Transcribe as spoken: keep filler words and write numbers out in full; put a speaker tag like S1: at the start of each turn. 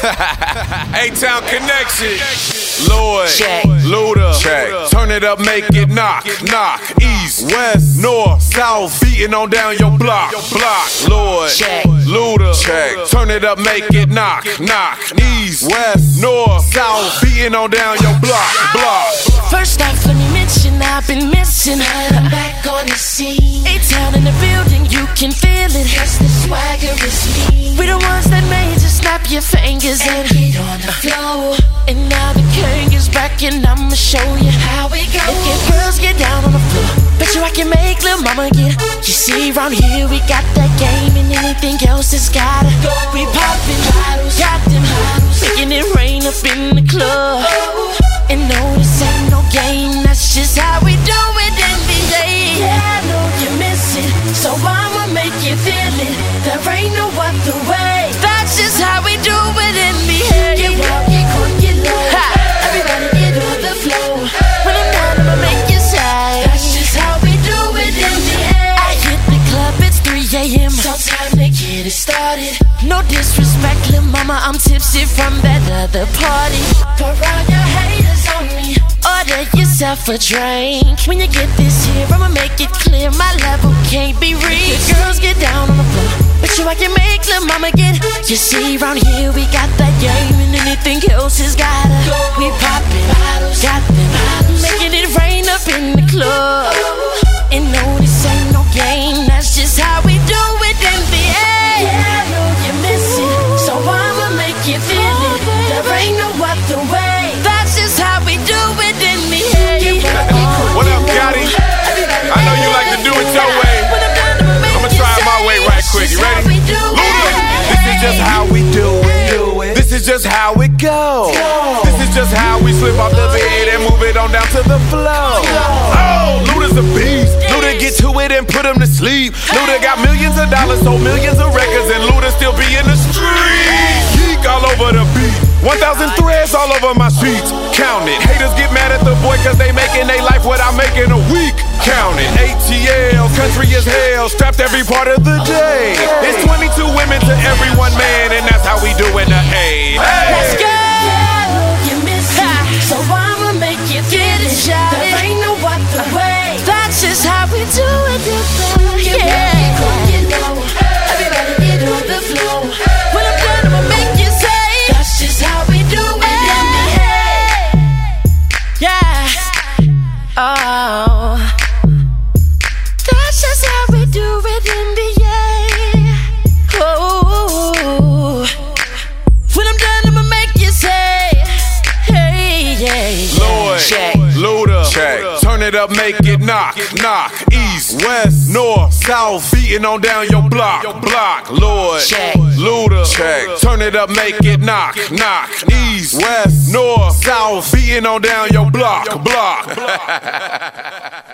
S1: A-Town Connection. Lloyd,
S2: check.
S1: Luda, check. Turn it up, make it knock, knock. East, west, north, south, beating on down your block, block. Lloyd,
S2: check.
S1: Luda, check. Turn it up, make it knock, knock. East, west, north, south, beating on down your block, block.
S2: First off, let me mention I've been missing. I'm back on the scene. A-Town in the building, you can feel it. Yes, the swagger is me. We the ones that made you snap your fingers and, and get on the floor. And now the king is back and I'ma show you how we go. If girls get down on the floor, bet you I can make lil' mama get. You see, round here we got that game and anything else is gotta go. We poppin' bottles, got them bottles, making it rain up in the club. And no, this ain't no game, that's just how we do it, N B A. Yeah, I know you miss it, so I'ma make you feel it. There ain't no other way, that's just how we do it, N B A. Get wild, get cool, get low, everybody get on the floor. When I'm done, I'ma make you say, that's just how we do it, N B A. I hit the club, it's three A M, so time to get it started. No disrespect, lil' mama, I'm tipsy from that other party. For all your haters on me, order yourself a drink. When you get this here, I'ma make it clear my level can't be reached. The girls get down on the floor, bet you I can make lil' mama get. You see, round here we got that game and anything else is gotta go. We poppin' bottles, got them bottles, making it rain up in the club. And no, this ain't no game, that's just how we do it, N B A. Yeah, I know you miss it, so I'ma make you feel it. There ain't no other way, that's just how we do it, N B A.
S1: What up, Gotti? I know you like to do it your way. I'ma try it my way right quick. You ready? Luda, this is just how we do it. This is just how it goes. This is just how we slip off the bed and move it on down to the floor. Oh, Luda's a beast. Luda get to it and put him to sleep. Luda got millions of dollars, sold millions of records, and Luda still be in the street. Geek all over the beat. one thousand threads all over my sheets. Count it. Haters get mad at the boy cause they making they life what I'm making a week. Count it. A T L, country as hell, strapped every part of the day. It's twenty-two women to every one man, and that's how we do in the A. Hey.
S2: Let's go! Yeah, I know you miss it, so I'ma make you get it, shot. There ain't no other way, that's just how we do it, yeah. Yeah. Everybody get on the floor. When I'm done, I'ma make you say, that's just how we do it, yeah. Yeah. Oh, that's just how we do it in the A. Oh, when I'm done, I'ma make you say, hey, yeah.
S1: Lloyd,
S2: check.
S1: Luda, check. Turn it up, make it knock, knock. East, west, north, south, beating on down your block, block. Lloyd,
S2: check.
S1: Luda, check. Turn it up, make it knock, knock. East, west, north, south, beating on down your block, block.